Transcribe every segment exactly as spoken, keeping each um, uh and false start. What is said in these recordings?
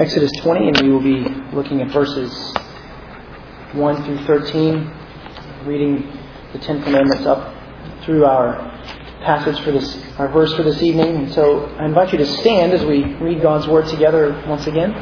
Exodus twenty, and we will be looking at verses one through thirteen, reading the Ten Commandments up through our passage for this, our verse for this evening. And so I invite you to stand as we read God's Word together once again.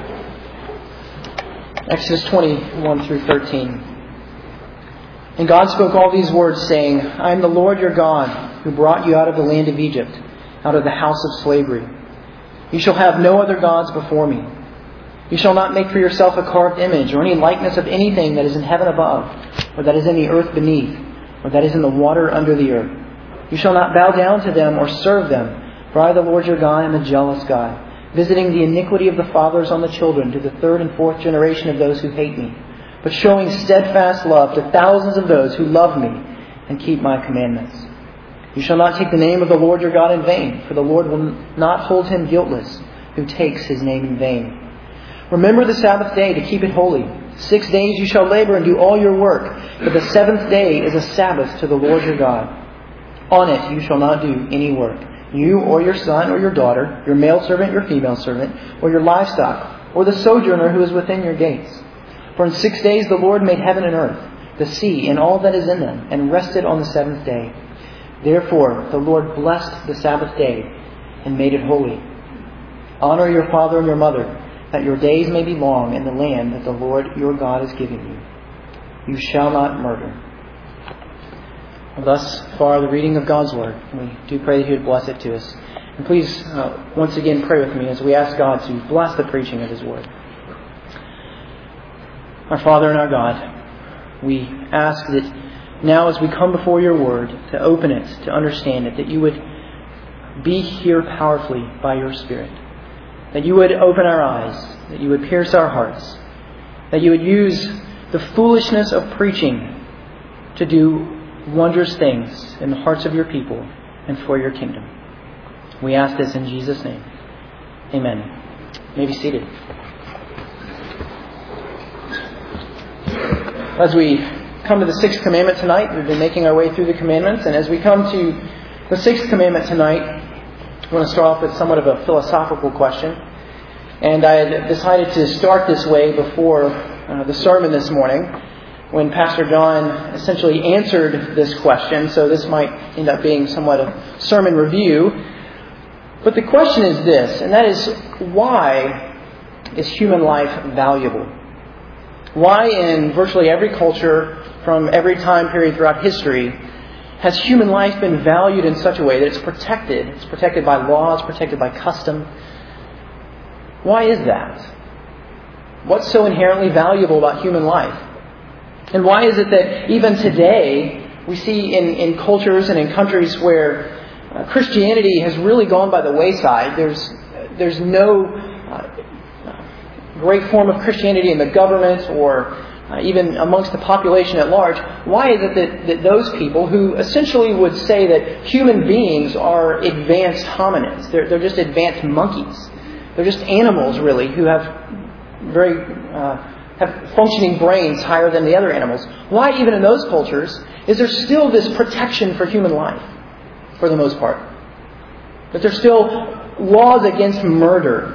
Exodus twenty, one through thirteen. And God spoke all these words, saying, I am the Lord your God, who brought you out of the land of Egypt, out of the house of slavery. You shall have no other gods before me. You shall not make for yourself a carved image, or any likeness of anything that is in heaven above, or that is in the earth beneath, or that is in the water under the earth. You shall not bow down to them or serve them, for I, the Lord your God, am a jealous God, visiting the iniquity of the fathers on the children to the third and fourth generation of those who hate me, but showing steadfast love to thousands of those who love me and keep my commandments. You shall not take the name of the Lord your God in vain, for the Lord will not hold him guiltless who takes his name in vain. Remember the Sabbath day to keep it holy. Six days you shall labor and do all your work, but the seventh day is a Sabbath to the Lord your God. On it you shall not do any work, you or your son or your daughter, your male servant, your female servant, or your livestock, or the sojourner who is within your gates. For in six days the Lord made heaven and earth, the sea and all that is in them, and rested on the seventh day. Therefore the Lord blessed the Sabbath day and made it holy. Honor your father and your mother, that your days may be long in the land that the Lord your God is giving you. You shall not murder. Thus far the reading of God's Word. We do pray that He would bless it to us. And please, uh, once again, pray with me as we ask God to bless the preaching of His Word. Our Father and our God, we ask that now as we come before your Word, to open it, to understand it, that you would be here powerfully by your Spirit. That you would open our eyes, that you would pierce our hearts, that you would use the foolishness of preaching to do wondrous things in the hearts of your people and for your kingdom. We ask this in Jesus' name. Amen. You may be seated. As we come to the sixth commandment tonight, we've been making our way through the commandments, and as we come to the sixth commandment tonight, I want to start off with somewhat of a philosophical question. And I had decided to start this way before uh, the sermon this morning, when Pastor John essentially answered this question. So this might end up being somewhat of sermon review. But the question is this, and that is, why is human life valuable? Why in virtually every culture, from every time period throughout history, has human life been valued in such a way that it's protected? It's protected by law, it's protected by custom. Why is that? What's so inherently valuable about human life? And why is it that even today we see in, in cultures and in countries where uh, Christianity has really gone by the wayside, there's, there's no uh, great form of Christianity in the government or Uh, even amongst the population at large, why is it that, that those people who essentially would say that human beings are advanced hominids, they're, they're just advanced monkeys, they're just animals really who have very uh, have functioning brains higher than the other animals, why even in those cultures is there still this protection for human life for the most part? That there's still laws against murder?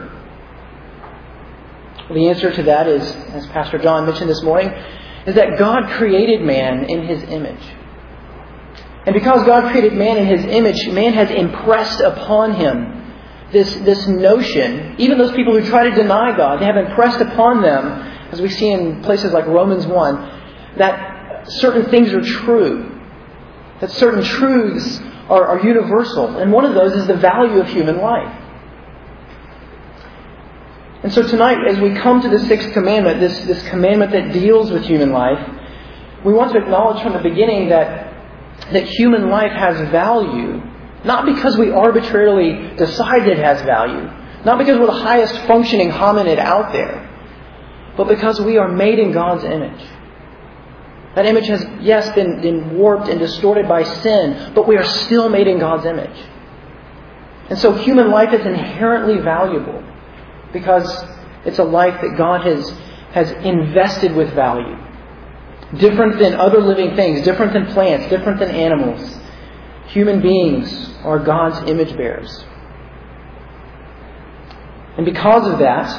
The answer to that is, as Pastor John mentioned this morning, is that God created man in His image. And because God created man in His image, man has impressed upon him this, this notion. Even those people who try to deny God, they have impressed upon them, as we see in places like Romans one, that certain things are true. That certain truths are, are universal. And one of those is the value of human life. And so tonight, as we come to the sixth commandment, this, this commandment that deals with human life, we want to acknowledge from the beginning that, that human life has value, not because we arbitrarily decide it has value, not because we're the highest functioning hominid out there, but because we are made in God's image. That image has, yes, been, been warped and distorted by sin, but we are still made in God's image. And so human life is inherently valuable, because it's a life that God has, has invested with value. Different than other living things, different than plants, different than animals. Human beings are God's image bearers. And because of that,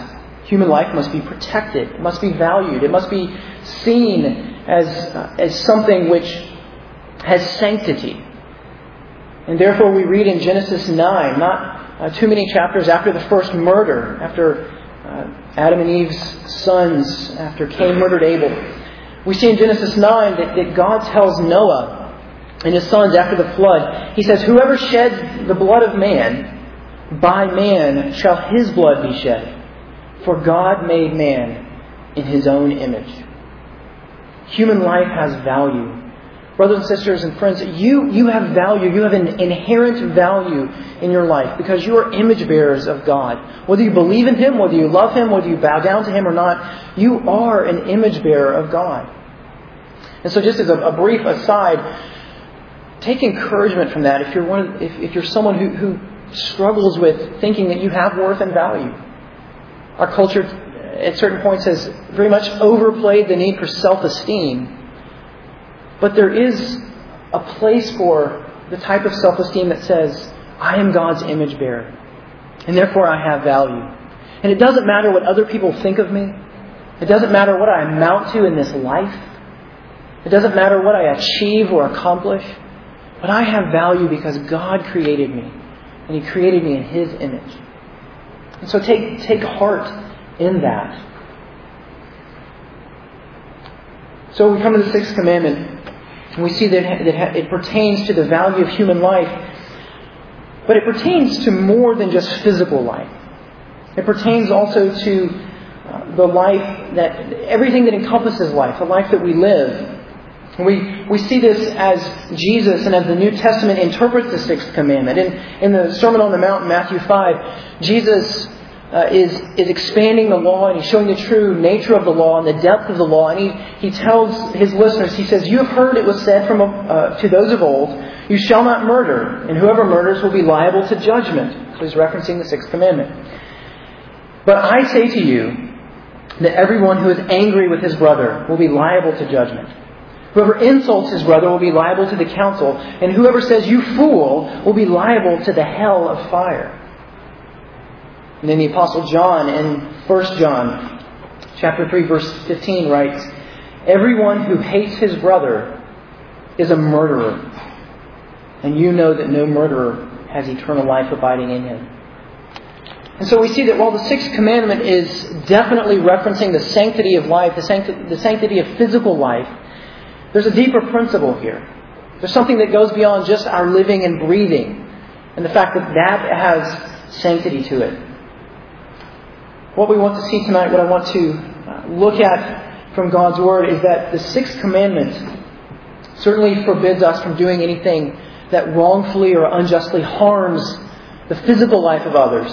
Human life must be protected. It must be valued. It must be seen as, uh, as something which has sanctity. And therefore we read in Genesis nine, not uh, too many chapters after the first murder, after uh, Adam and Eve's sons, after Cain murdered Abel. We see in Genesis nine that, that God tells Noah and his sons after the flood, He says, "Whoever sheds the blood of man, by man shall his blood be shed. For God made man in His own image." Human life has value. Brothers and sisters and friends, you, you have value. You have an inherent value in your life because you are image bearers of God. Whether you believe in Him, whether you love Him, whether you bow down to Him or not, you are an image bearer of God. And so just as a, a brief aside, take encouragement from that if you're one of, if, if you're someone who, who struggles with thinking that you have worth and value. Our culture at certain points has very much overplayed the need for self-esteem. But there is a place for the type of self-esteem that says, I am God's image bearer, and therefore I have value. And it doesn't matter what other people think of me. It doesn't matter what I amount to in this life. It doesn't matter what I achieve or accomplish. But I have value because God created me, and He created me in His image. And so take, take heart in that. So we come to the sixth commandment, and we see that it pertains to the value of human life, but it pertains to more than just physical life. It pertains also to uh, the life that, everything that encompasses life, the life that we live. And we, we see this as Jesus and as the New Testament interprets the sixth commandment. In, in the Sermon on the Mount in Matthew five, Jesus Uh, is, is expanding the law, and He's showing the true nature of the law and the depth of the law. And He, he tells His listeners, He says, "You have heard it was said from uh, to those of old, you shall not murder, and whoever murders will be liable to judgment." So He's referencing the sixth commandment. "But I say to you that everyone who is angry with his brother will be liable to judgment. Whoever insults his brother will be liable to the council, and whoever says, 'You fool,' will be liable to the hell of fire." And then the Apostle John in First John chapter three verse fifteen writes, "Everyone who hates his brother is a murderer, and you know that no murderer has eternal life abiding in him." And so we see that while the sixth commandment is definitely referencing the sanctity of life, the sanctity, the sanctity of physical life, there's a deeper principle here. There's something that goes beyond just our living and breathing, and the fact that that has sanctity to it. What we want to see tonight, what I want to look at from God's Word, is that the sixth commandment certainly forbids us from doing anything that wrongfully or unjustly harms the physical life of others.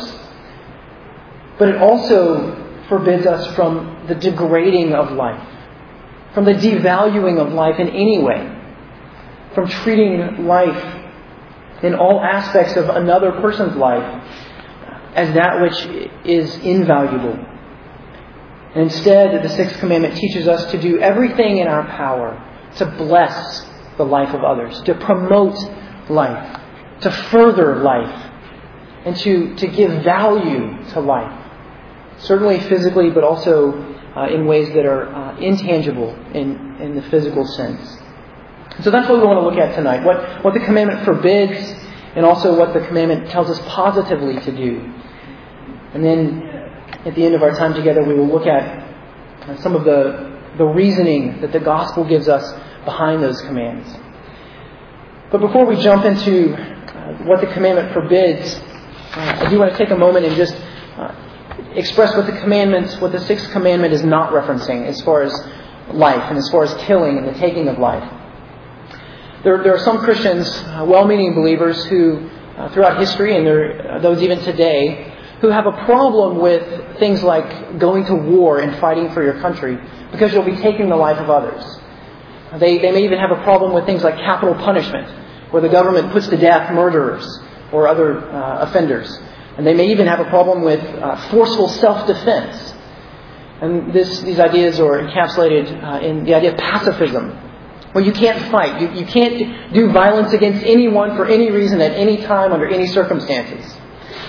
But it also forbids us from the degrading of life, from the devaluing of life in any way, from treating life in all aspects of another person's life as that which is invaluable. And instead, the sixth commandment teaches us to do everything in our power to bless the life of others, to promote life, to further life, and to, to give value to life. Certainly physically, but also uh, in ways that are uh, intangible in, in the physical sense. So that's what we want to look at tonight. What, what the commandment forbids, and also what the commandment tells us positively to do. And then at the end of our time together, we will look at some of the, the reasoning that the gospel gives us behind those commands. But before we jump into uh, what the commandment forbids, uh, I do want to take a moment and just uh, express what the commandments, what the sixth commandment is not referencing as far as life and as far as killing and the taking of life. There, there are some Christians, uh, well-meaning believers, who uh, throughout history, and there are those even today, who have a problem with things like going to war and fighting for your country because you'll be taking the life of others. They, they may even have a problem with things like capital punishment, where the government puts to death murderers or other uh, offenders. And they may even have a problem with uh, forceful self-defense. And this, these ideas are encapsulated uh, in the idea of pacifism, where you can't fight. You, you can't do violence against anyone for any reason at any time under any circumstances.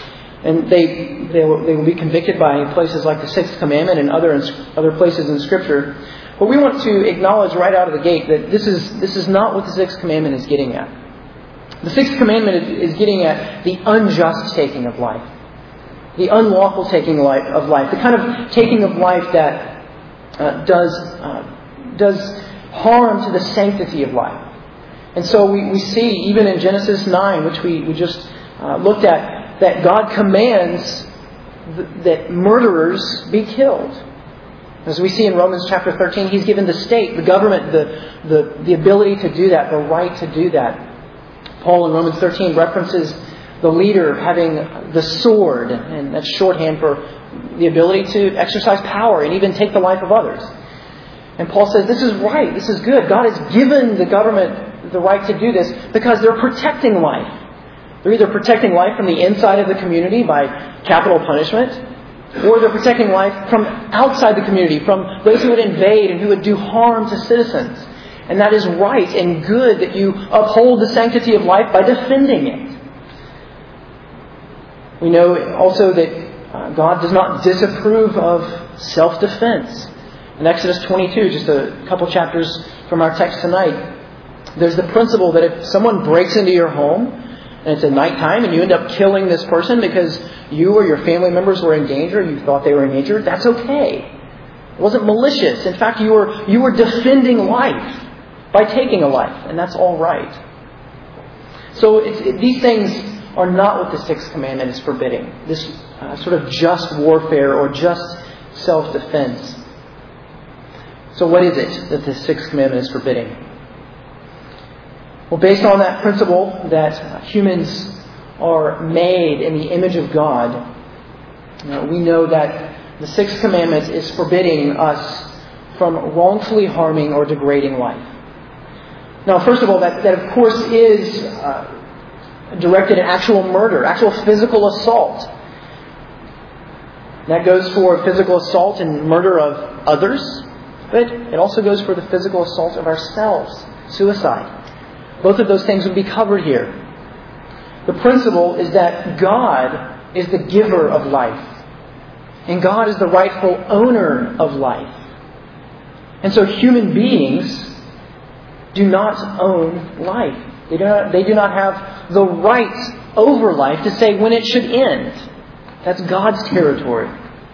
And they they will, they will be convicted by places like the Sixth Commandment and other other places in Scripture. But we want to acknowledge right out of the gate that this is this is not what the Sixth Commandment is getting at. The Sixth Commandment is getting at the unjust taking of life, the unlawful taking of life, the kind of taking of life that uh, does uh, does harm to the sanctity of life. And so we, we see, even in Genesis nine, which we, we just uh, looked at, that God commands th- that murderers be killed. As we see in Romans chapter thirteen, He's given the state, the government, the, the, the ability to do that, the right to do that. Paul in Romans thirteen references the leader having the sword, and that's shorthand for the ability to exercise power and even take the life of others. And Paul says this is right, this is good. God has given the government the right to do this because they're protecting life. They're either protecting life from the inside of the community by capital punishment, or they're protecting life from outside the community, from those who would invade and who would do harm to citizens. And that is right and good that you uphold the sanctity of life by defending it. We know also that uh, God does not disapprove of self-defense. In Exodus twenty-two, just a couple chapters from our text tonight, there's the principle that if someone breaks into your home and it's at nighttime and you end up killing this person because you or your family members were in danger, you thought they were in danger, that's okay. It wasn't malicious. In fact, you were you were defending life by taking a life, and that's all right. So it's, it, these things are not what the Sixth Commandment is forbidding. This uh, sort of just warfare or just self-defense. So what is it that the Sixth Commandment is forbidding? Well, based on that principle that humans are made in the image of God, you know, we know that the Sixth Commandment is forbidding us from wrongfully harming or degrading life. Now, first of all, that, that of course is uh, directed at actual murder, actual physical assault. That goes for physical assault and murder of others. But it also goes for the physical assault of ourselves, suicide. Both of those things would be covered here. The principle is that God is the giver of life. And God is the rightful owner of life. And so human beings do not own life. They do not, they do not have the right over life to say when it should end. That's God's territory.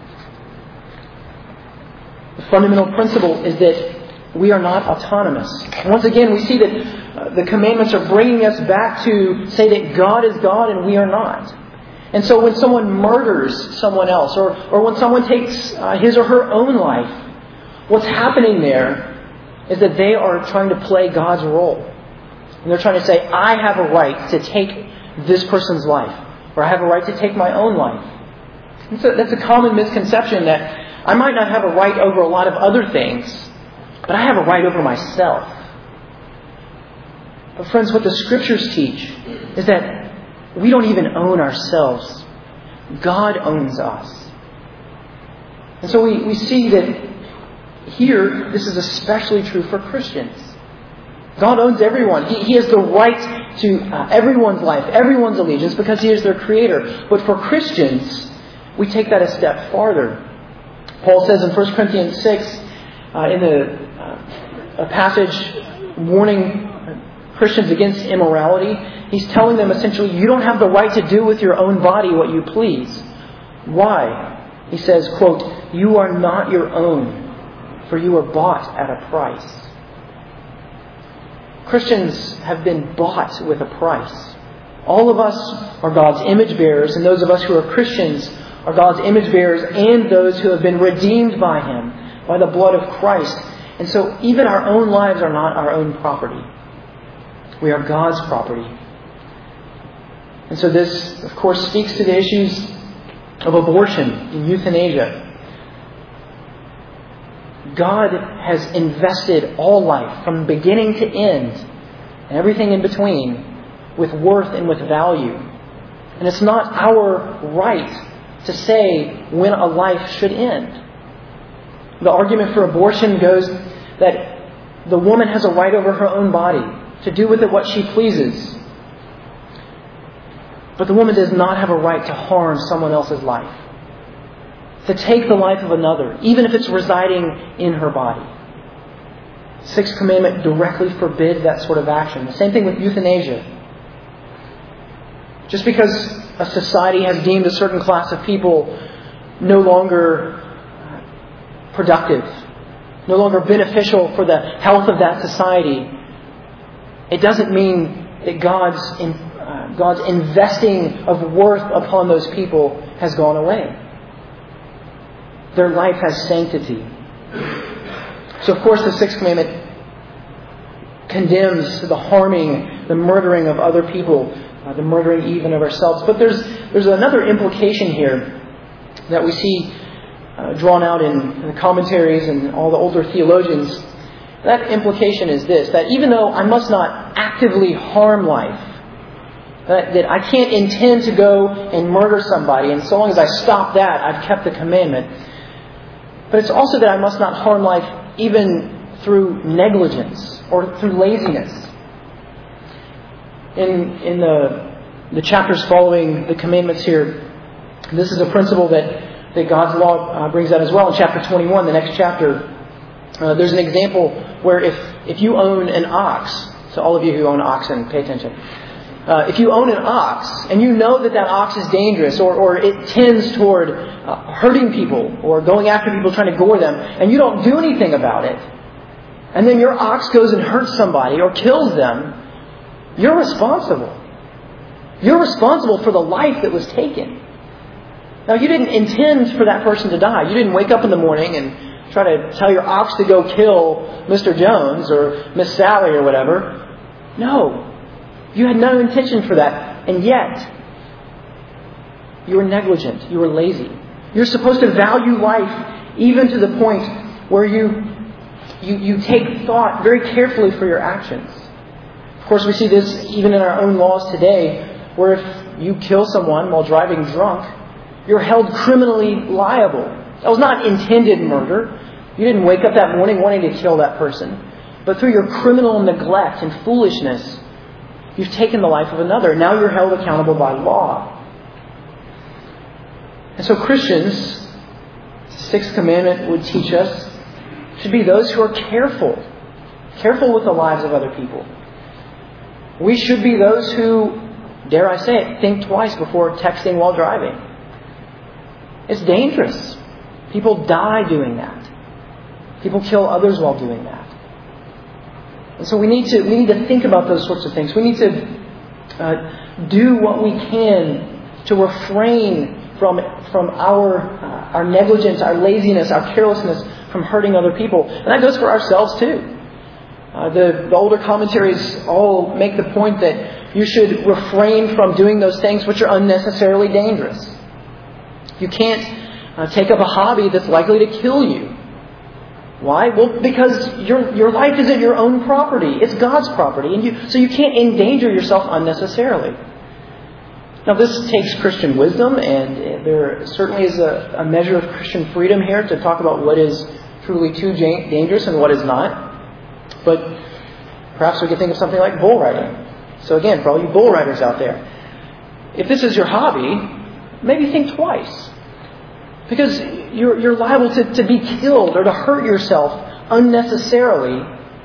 The fundamental principle is that we are not autonomous. Once again, we see that uh, the commandments are bringing us back to say that God is God and we are not. And so when someone murders someone else, or, or when someone takes uh, his or her own life, what's happening there is that they are trying to play God's role. And they're trying to say, I have a right to take this person's life, or I have a right to take my own life. And so that's a common misconception that I might not have a right over a lot of other things, but I have a right over myself. But friends, what the Scriptures teach is that we don't even own ourselves. God owns us. And so we, we see that here, this is especially true for Christians. God owns everyone. He, he has the right to uh, everyone's life, everyone's allegiance, because He is their Creator. But for Christians, we take that a step farther. Paul says in First Corinthians six, uh, in the, uh, a passage warning Christians against immorality, he's telling them essentially, you don't have the right to do with your own body what you please. Why? He says, quote, you are not your own, for you are bought at a price. Christians have been bought with a price. All of us are God's image bearers, and those of us who are Christians are God's image bearers and those who have been redeemed by Him, by the blood of Christ. And so even our own lives are not our own property. We are God's property. And so this, of course, speaks to the issues of abortion and euthanasia. God has invested all life from beginning to end, and everything in between, with worth and with value. And it's not our right to say when a life should end. The argument for abortion goes that the woman has a right over her own body, to do with it what she pleases. But the woman does not have a right to harm someone else's life, to take the life of another, even if it's residing in her body. The Sixth Commandment directly forbids that sort of action. The same thing with euthanasia. Just because a society has deemed a certain class of people no longer productive, no longer beneficial for the health of that society, it doesn't mean that God's in, uh, God's investing of worth upon those people has gone away. Their life has sanctity. So, of course, the Sixth Commandment condemns the harming, the murdering of other people, uh, the murdering even of ourselves. But there's there's another implication here that we see uh, drawn out in, in the commentaries and all the older theologians. That implication is this, that even though I must not actively harm life, that, that I can't intend to go and murder somebody, and so long as I stop that, I've kept the commandment. But it's also that I must not harm life even through negligence or through laziness. In in the the chapters following the commandments here, this is a principle that, that God's law uh, brings out as well. In chapter twenty-one, the next chapter, uh, there's an example where if, if you own an ox, so all of you who own oxen, pay attention. Uh, if you own an ox and you know that that ox is dangerous or, or it tends toward uh, hurting people or going after people trying to gore them, and you don't do anything about it, and then your ox goes and hurts somebody or kills them, you're responsible. You're responsible for the life that was taken. Now, you didn't intend for that person to die. You didn't wake up in the morning and try to tell your ox to go kill Mister Jones or Miss Sally or whatever. No. You had no intention for that. And yet, you were negligent. You were lazy. You're supposed to value life even to the point where you, you, you take thought very carefully for your actions. Of course, we see this even in our own laws today, where if you kill someone while driving drunk, you're held criminally liable. That was not intended murder. You didn't wake up that morning wanting to kill that person. But through your criminal neglect and foolishness, you've taken the life of another. Now you're held accountable by law. And so Christians, the Sixth Commandment would teach us, should be those who are careful. Careful with the lives of other people. We should be those who, dare I say it, think twice before texting while driving. It's dangerous. People die doing that. People kill others while doing that. And so we need to we need to think about those sorts of things. We need to uh, do what we can to refrain from from our uh, our negligence, our laziness, our carelessness from hurting other people. And that goes for ourselves too. Uh, the, the older commentaries all make the point that you should refrain from doing those things which are unnecessarily dangerous. You can't uh, take up a hobby that's likely to kill you. Why? Well, because your your life isn't your own property. It's God's property. and you So you can't endanger yourself unnecessarily. Now, this takes Christian wisdom, and there certainly is a, a measure of Christian freedom here to talk about what is truly too dangerous and what is not. But perhaps we could think of something like bull riding. So again, for all you bull riders out there, if this is your hobby, maybe think twice. Because you're, you're liable to, to be killed or to hurt yourself unnecessarily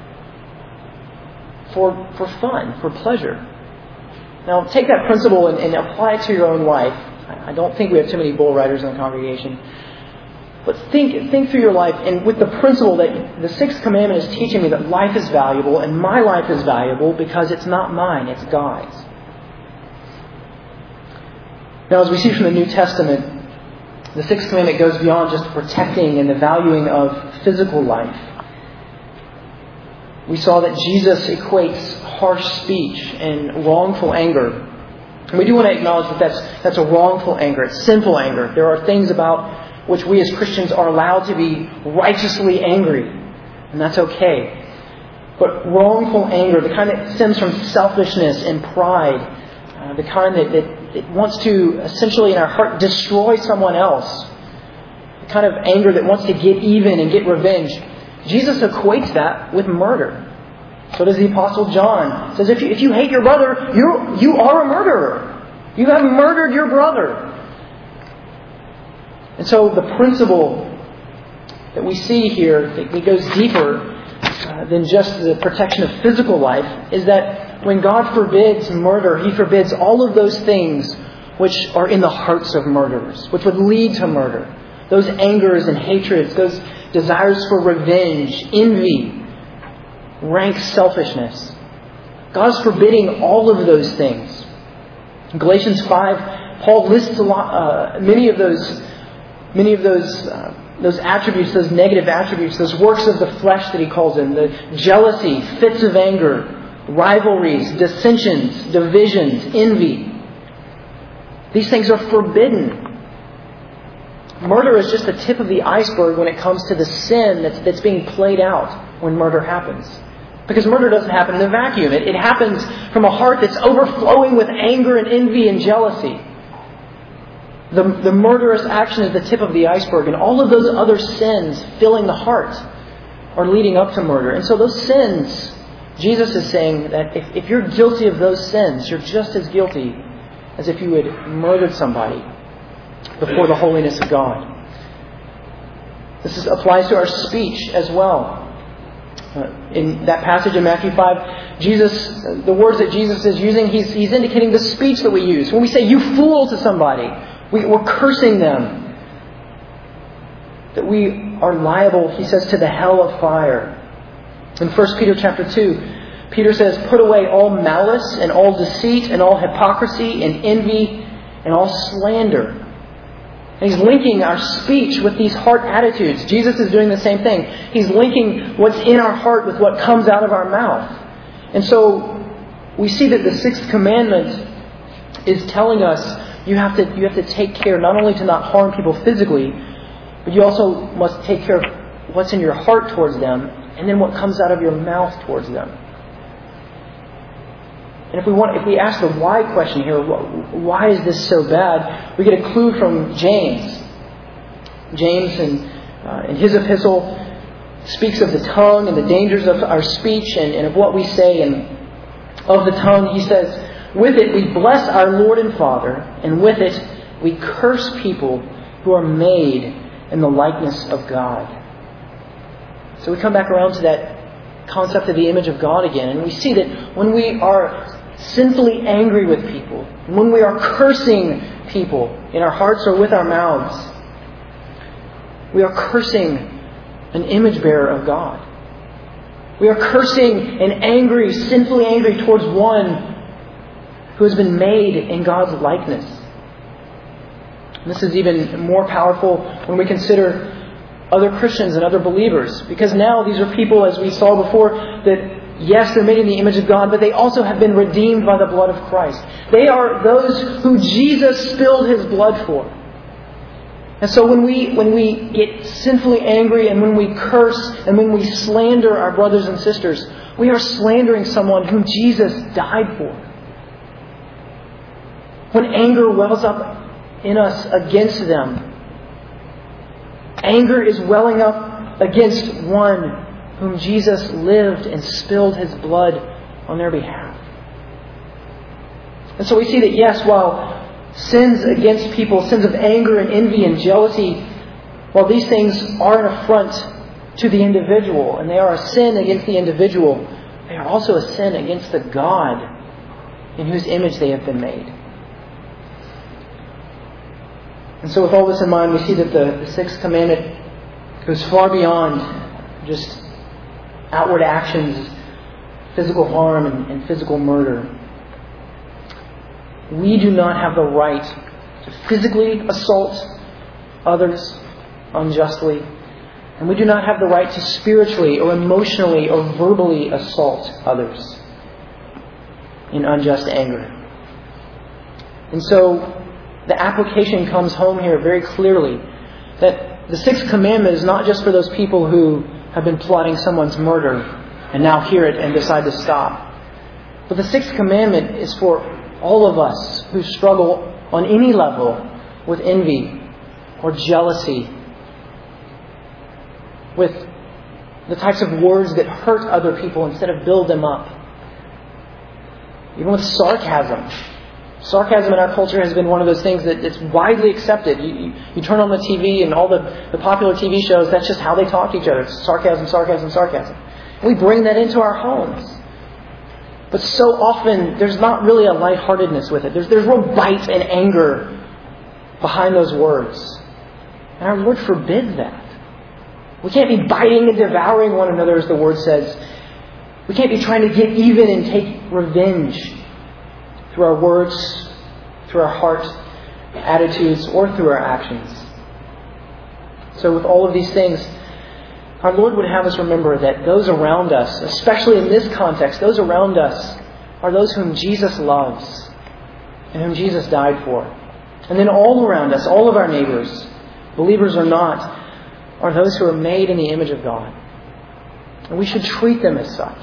for, for fun, for pleasure. Now, take that principle and, and apply it to your own life. I don't think we have too many bull riders in the congregation. But think think through your life, and with the principle that the Sixth Commandment is teaching me that life is valuable, and my life is valuable because it's not mine, it's God's. Now, as we see from the New Testament, the Sixth Commandment goes beyond just protecting and the valuing of physical life. We saw that Jesus equates harsh speech and wrongful anger. And we do want to acknowledge that that's, that's a wrongful anger. It's sinful anger. There are things about which we as Christians are allowed to be righteously angry. And that's okay. But wrongful anger, the kind that stems from selfishness and pride, uh, the kind that, that, that wants to essentially in our heart destroy someone else, the kind of anger that wants to get even and get revenge, Jesus equates that with murder. So does the Apostle John. He says, if you, if you hate your brother, you you are a murderer. You have murdered your brother. And so the principle that we see here that goes deeper uh, than just the protection of physical life is that when God forbids murder, He forbids all of those things which are in the hearts of murderers, which would lead to murder. Those angers and hatreds, those desires for revenge, envy, rank selfishness. God is forbidding all of those things. In Galatians five, Paul lists a lot, uh, many of those, many of those, uh, those attributes, those negative attributes, those works of the flesh that he calls them: the jealousy, fits of anger, rivalries, dissensions, divisions, envy. These things are forbidden. Murder is just the tip of the iceberg when it comes to the sin that's, that's being played out when murder happens. Because murder doesn't happen in a vacuum. It, it happens from a heart that's overflowing with anger and envy and jealousy. The, the murderous action is the tip of the iceberg, and all of those other sins filling the heart are leading up to murder. And so those sins, Jesus is saying that if, if you're guilty of those sins, you're just as guilty as if you had murdered somebody before the holiness of God. This is, applies to our speech as well. Uh, in that passage in Matthew five, Jesus, the words that Jesus is using, he's, he's indicating the speech that we use. When we say "you fool" to somebody, we, we're cursing them. That we are liable, he says, to the hell of fire. In First Peter chapter two, Peter says, "Put away all malice and all deceit and all hypocrisy and envy and all slander." And he's linking our speech with these heart attitudes. Jesus is doing the same thing. He's linking what's in our heart with what comes out of our mouth. And so we see that the sixth commandment is telling us you have to you have to take care not only to not harm people physically, but you also must take care of what's in your heart towards them and then what comes out of your mouth towards them. And if we want, if we ask the why question here, why is this so bad? We get a clue from James. James, in, uh, in his epistle, speaks of the tongue and the dangers of our speech and, and of what we say. And of the tongue, he says, "With it we bless our Lord and Father, and with it we curse people who are made in the likeness of God." So we come back around to that concept of the image of God again, and we see that when we are sinfully angry with people, when we are cursing people in our hearts or with our mouths, we are cursing an image bearer of God. We are cursing and angry, sinfully angry towards one who has been made in God's likeness. And this is even more powerful when we consider other Christians and other believers, because now these are people, as we saw before, that yes, they're made in the image of God, but they also have been redeemed by the blood of Christ. They are those who Jesus spilled His blood for. And so when we when we get sinfully angry and when we curse and when we slander our brothers and sisters, we are slandering someone whom Jesus died for. When anger wells up in us against them, anger is welling up against one whom Jesus lived and spilled His blood on their behalf. And so we see that, yes, while sins against people, sins of anger and envy and jealousy, while these things are an affront to the individual, and they are a sin against the individual, they are also a sin against the God in whose image they have been made. And so with all this in mind, we see that the, the sixth commandment goes far beyond just outward actions, physical harm and, and physical murder. We do not have the right to physically assault others unjustly. And we do not have the right to spiritually or emotionally or verbally assault others in unjust anger. And so the application comes home here very clearly that the sixth commandment is not just for those people who have been plotting someone's murder and now hear it and decide to stop. But the sixth commandment is for all of us who struggle on any level with envy or jealousy, with the types of words that hurt other people instead of build them up, even with sarcasm Sarcasm in our culture has been one of those things that it's widely accepted. You, you, you turn on the T V and all the, the popular T V shows, that's just how they talk to each other. It's sarcasm, sarcasm, sarcasm. And we bring that into our homes. But so often, there's not really a lightheartedness with it. There's, there's real bite and anger behind those words. And our Lord forbids that. We can't be biting and devouring one another, as the Word says. We can't be trying to get even and take revenge through our words, through our heart, attitudes, or through our actions. So with all of these things, our Lord would have us remember that those around us, especially in this context, those around us are those whom Jesus loves and whom Jesus died for. And then all around us, all of our neighbors, believers or not, are those who are made in the image of God. And we should treat them as such.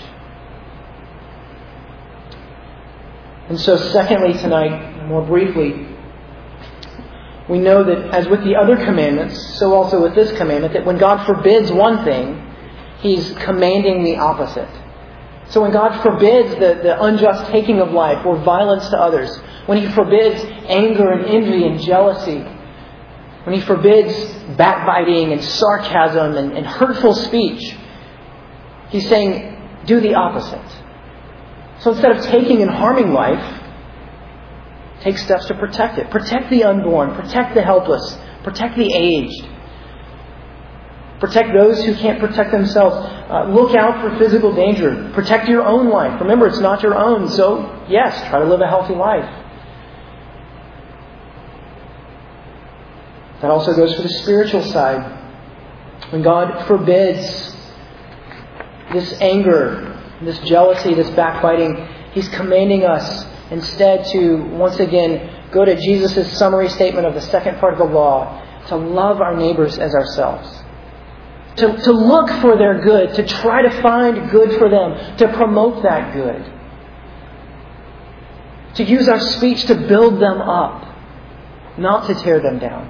And so secondly tonight, more briefly, we know that as with the other commandments, so also with this commandment, that when God forbids one thing, He's commanding the opposite. So when God forbids the, the unjust taking of life or violence to others, when He forbids anger and envy and jealousy, when He forbids backbiting and sarcasm and, and hurtful speech, He's saying, do the opposite. So instead of taking and harming life, take steps to protect it. Protect the unborn. Protect the helpless. Protect the aged. Protect those who can't protect themselves. Uh, look out for physical danger. Protect your own life. Remember, it's not your own. So, yes, try to live a healthy life. That also goes for the spiritual side. When God forbids this anger, this jealousy, this backbiting, He's commanding us instead to, once again, go to Jesus' summary statement of the second part of the law, to love our neighbors as ourselves. To, to look for their good, to try to find good for them, to promote that good. To use our speech to build them up, not to tear them down.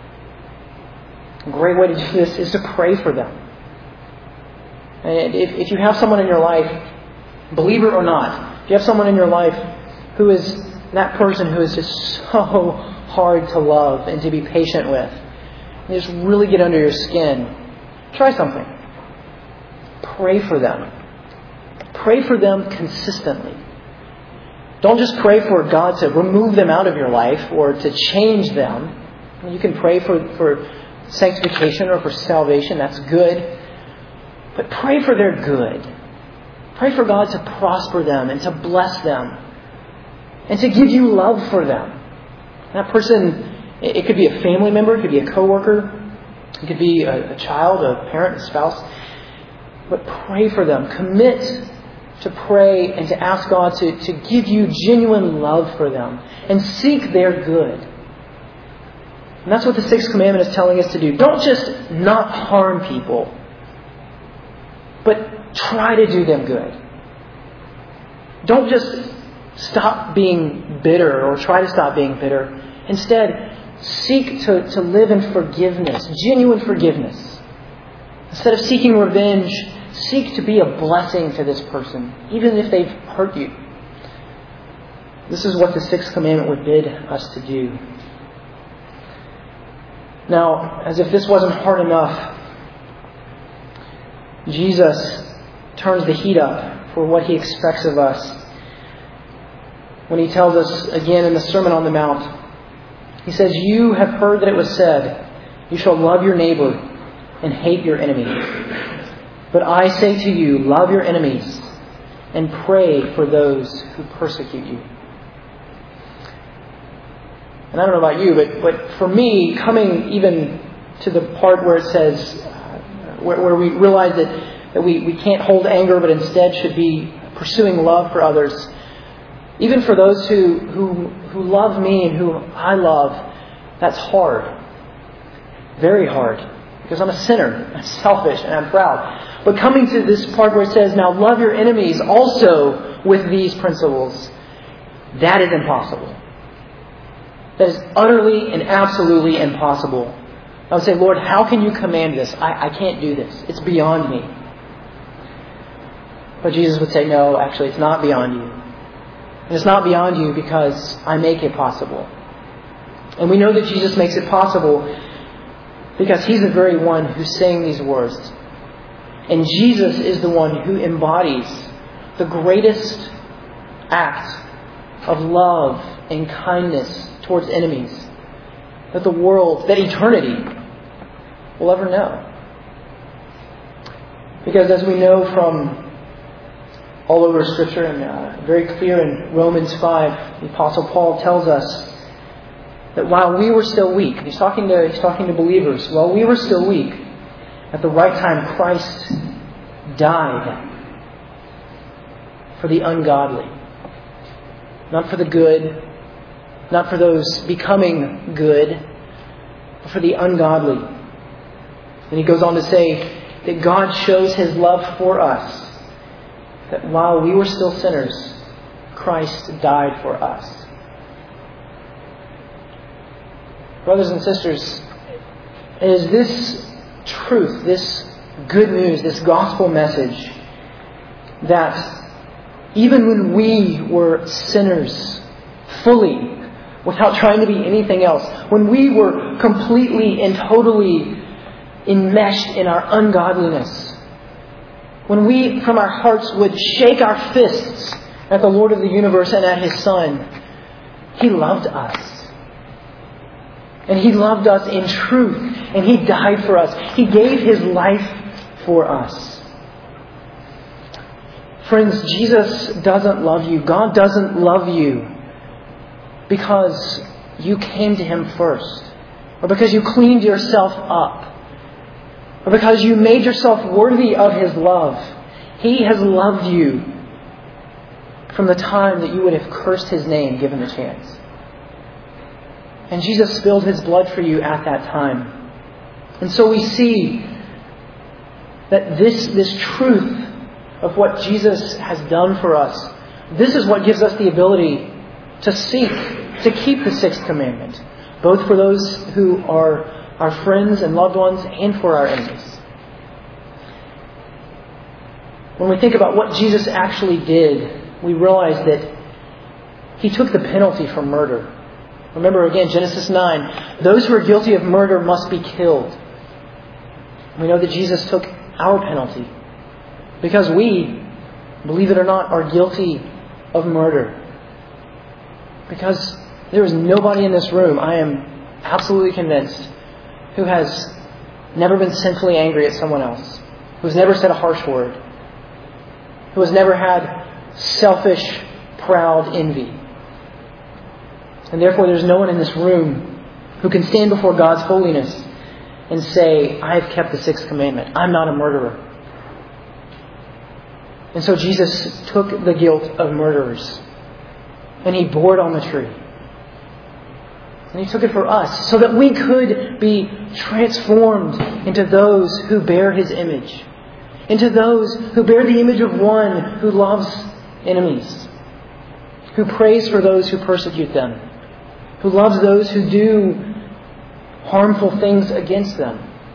A great way to do this is to pray for them. And if, if you have someone in your life, believer or not, if you have someone in your life who is that person who is just so hard to love and to be patient with, and just really get under your skin, try something. Pray for them. Pray for them consistently. Don't just pray for God to remove them out of your life or to change them. You can pray for, for sanctification or for salvation. That's good. But pray for their good. Pray for God to prosper them and to bless them and to give you love for them. That person, it could be a family member, it could be a coworker, it could be a, a child, a parent, a spouse. But pray for them. Commit to pray and to ask God to, to give you genuine love for them and seek their good. And that's what the sixth commandment is telling us to do. Don't just not harm people, but try to do them good. Don't just stop being bitter or try to stop being bitter. Instead, seek to, to live in forgiveness, genuine forgiveness. Instead of seeking revenge, seek to be a blessing to this person, even if they've hurt you. This is what the sixth commandment would bid us to do. Now, as if this wasn't hard enough, Jesus turns the heat up for what He expects of us when He tells us again in the Sermon on the Mount. He says, "You have heard that it was said, 'You shall love your neighbor and hate your enemy.' But I say to you, love your enemies and pray for those who persecute you." And I don't know about you, but, but for me, coming even to the part where it says, uh, where, where we realize that, that we, we can't hold anger, but instead should be pursuing love for others, even for those who, who, who love me and who I love, that's hard. Very hard. Because I'm a sinner, I'm selfish, and I'm proud. But coming to this part where it says, now love your enemies also with these principles, that is impossible. That is utterly and absolutely impossible. I would say, Lord, how can you command this? I, I can't do this. It's beyond me. But Jesus would say, no, actually, it's not beyond you. And it's not beyond you because I make it possible. And we know that Jesus makes it possible because He's the very one who's saying these words. And Jesus is the one who embodies the greatest act of love and kindness towards enemies that the world, that eternity will ever know. Because as we know from all over Scripture, and uh, very clear in Romans five, the Apostle Paul tells us that while we were still weak, he's talking to he's talking to believers, while we were still weak, at the right time Christ died for the ungodly. Not for the good, not for those becoming good, but for the ungodly. And he goes on to say that God shows His love for us, that while we were still sinners, Christ died for us. Brothers and sisters, it is this truth, this good news, this gospel message, that even when we were sinners, fully, without trying to be anything else, when we were completely and totally enmeshed in our ungodliness, when we from our hearts would shake our fists at the Lord of the universe and at His Son, He loved us. And He loved us in truth. And He died for us. He gave His life for us. Friends, Jesus doesn't love you. God doesn't love you because you came to Him first, or because you cleaned yourself up, or because you made yourself worthy of His love. He has loved you from the time that you would have cursed His name given the chance. And Jesus spilled His blood for you at that time. And so we see that this, this truth of what Jesus has done for us, this is what gives us the ability to seek, to keep the sixth commandment, both for those who are our friends and loved ones and for our enemies. When we think about what Jesus actually did, we realize that He took the penalty for murder. Remember again, Genesis nine, those who are guilty of murder must be killed. We know that Jesus took our penalty because we, believe it or not, are guilty of murder. Because there is nobody in this room, I am absolutely convinced, who has never been sinfully angry at someone else, who has never said a harsh word, who has never had selfish, proud envy. And therefore there's no one in this room who can stand before God's holiness and say, I have kept the sixth commandment. I'm not a murderer. And so Jesus took the guilt of murderers and He bore it on the tree. And He took it for us so that we could be transformed into those who bear His image. Into those who bear the image of one who loves enemies. Who prays for those who persecute them. Who loves those who do harmful things against them.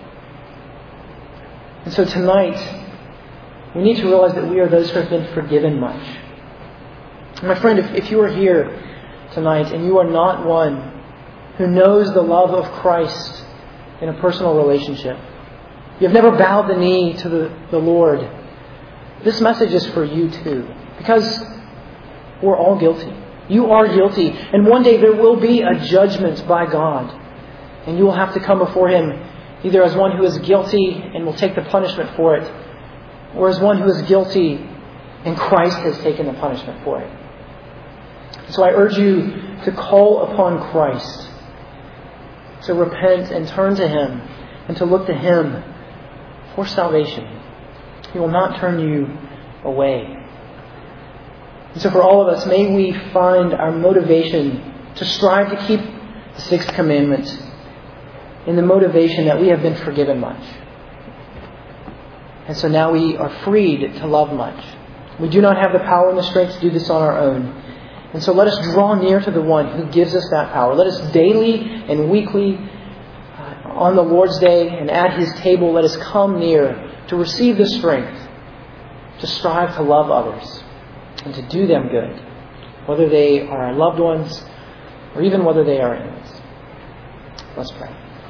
And so tonight, we need to realize that we are those who have been forgiven much. My friend, if, if you are here tonight and you are not one who knows the love of Christ in a personal relationship, you have never bowed the knee to the, the Lord, this message is for you too. Because we're all guilty. You are guilty. And one day there will be a judgment by God. And you will have to come before Him either as one who is guilty and will take the punishment for it, or as one who is guilty and Christ has taken the punishment for it. So I urge you to call upon Christ, to repent and turn to Him, and to look to Him for salvation. He will not turn you away. And so for all of us, may we find our motivation to strive to keep the sixth commandment in the motivation that we have been forgiven much. And so now we are freed to love much. We do not have the power and the strength to do this on our own. And so let us draw near to the one who gives us that power. Let us daily and weekly, uh, on the Lord's Day and at His table, let us come near to receive the strength to strive to love others and to do them good. whether they are our loved ones or even whether they are enemies. Let's pray.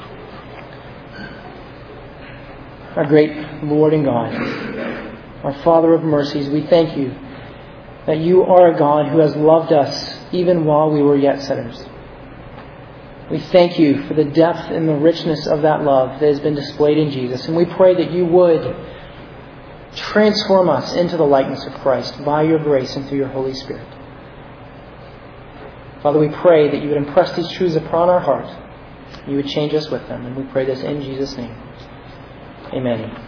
Our great Lord and God, our Father of mercies, we thank you that you are a God who has loved us even while we were yet sinners. We thank you for the depth and the richness of that love that has been displayed in Jesus. And we pray that you would transform us into the likeness of Christ by your grace and through your Holy Spirit. Father, we pray that you would impress these truths upon our heart. You would change us with them. And we pray this in Jesus' name. Amen.